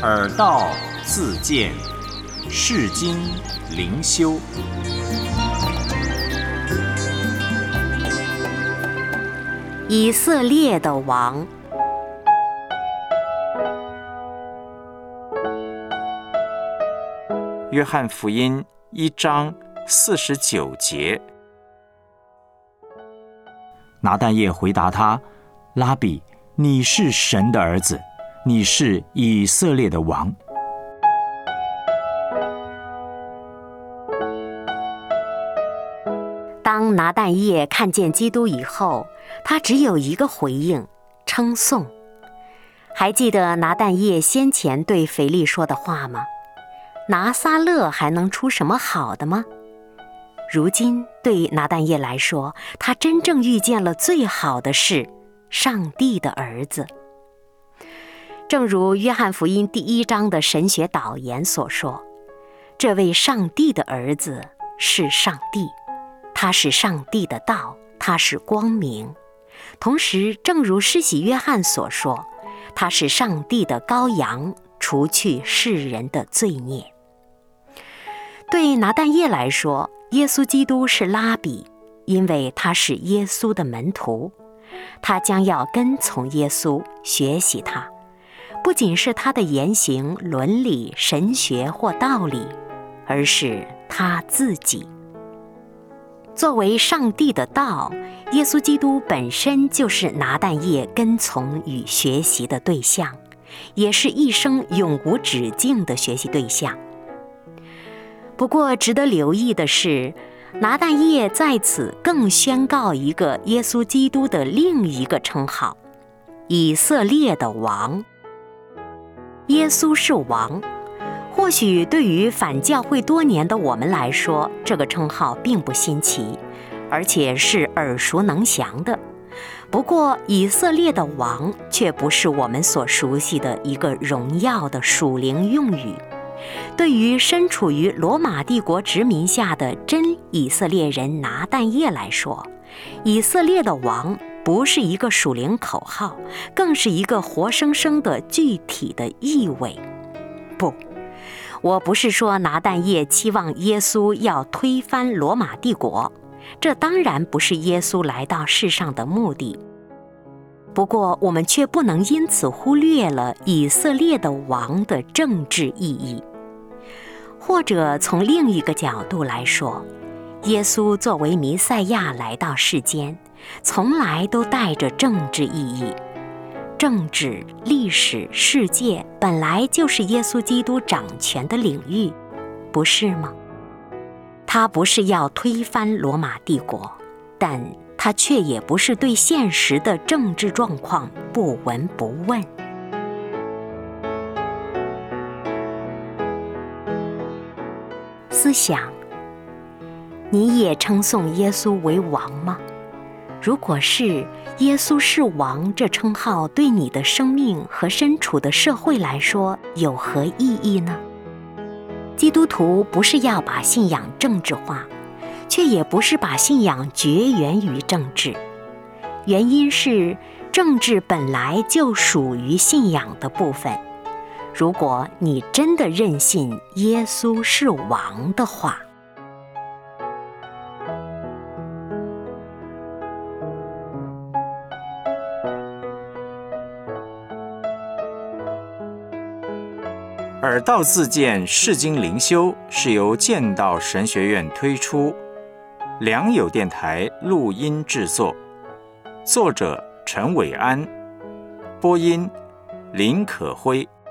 耳道自见，世经灵修。 以色列的王。 约翰福音1章49节。拿但业回答他：拉比，你是神的儿子，你是以色列的王。 当拿但业看见基督以后，他只有一个回应：称颂。还记得拿但业先前对腓力说的话吗？拿撒勒还能出什么好的吗？如今对拿但业来说，他真正遇见了最好的事，上帝的儿子。正如约翰福音第1章的神学导言所说，这位上帝的儿子是上帝，他是上帝的道，他是光明。同时，正如施洗约翰所说，他是上帝的羔羊，除去世人的罪孽。对拿但业来说，耶稣基督是拉比，因为他是耶稣的门徒，他将要跟从耶稣，学习他，不仅是他的言行、伦理、神学或道理，而是他自己。作为上帝的道，耶稣基督本身就是拿但业跟从与学习的对象，也是一生永无止境的学习对象。不过值得留意的是，拿但业在此更宣告一个耶稣基督的另一个称号：以色列的王。耶稣是王，或许对于反教会多年的我们来说，这个称号并不新奇，而且是耳熟能详的。不过以色列的王却不是我们所熟悉的一个荣耀的属灵用语。对于身处于罗马帝国殖民下的真以色列人拿但业来说，以色列的王不是一个属灵口号，更是一个活生生的具体的意味。不，我不是说拿但业期望耶稣要推翻罗马帝国，这当然不是耶稣来到世上的目的。不过我们却不能因此忽略了以色列的王的政治意义。或者从另一个角度来说，耶稣作为弥赛亚来到世间，从来都带着政治意义。政治、历史、世界本来就是耶稣基督掌权的领域，不是吗？他不是要推翻罗马帝国，但他却也不是对现实的政治状况不闻不问。思想：你也称颂耶稣为王吗？如果是，耶稣是王这称号对你的生命和身处的社会来说有何意义呢？基督徒不是要把信仰政治化，却也不是把信仰绝缘于政治。原因是政治本来就属于信仰的部分。如果你真的认信耶稣是王的话， 耳道自见，世经灵修是由剑道神学院推出，良友电台录音制作，作者陈伟安，播音林可辉。